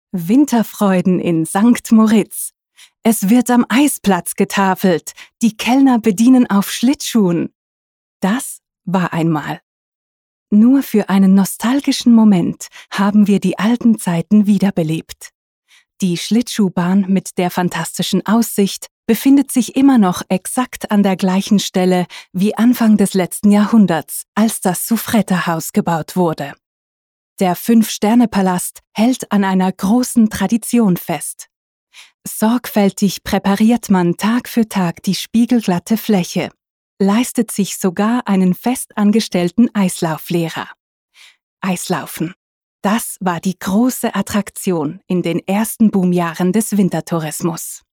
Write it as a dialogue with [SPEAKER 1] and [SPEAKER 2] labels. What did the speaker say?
[SPEAKER 1] Winterfreuden in St. Moritz. Es wird am Eisplatz getafelt. Die Kellner bedienen auf Schlittschuhen. Das war einmal. Nur für einen nostalgischen Moment haben wir die alten Zeiten wiederbelebt. Die Schlittschuhbahn mit der fantastischen Aussicht befindet sich immer noch exakt an der gleichen Stelle wie Anfang des letzten Jahrhunderts, als das Souffretterhaus gebaut wurde. Der Fünf-Sterne-Palast hält an einer großen Tradition fest. Sorgfältig präpariert man Tag für Tag die spiegelglatte Fläche, leistet sich sogar einen festangestellten Eislauflehrer. Eislaufen. Das war die große Attraktion in den ersten Boomjahren des Wintertourismus.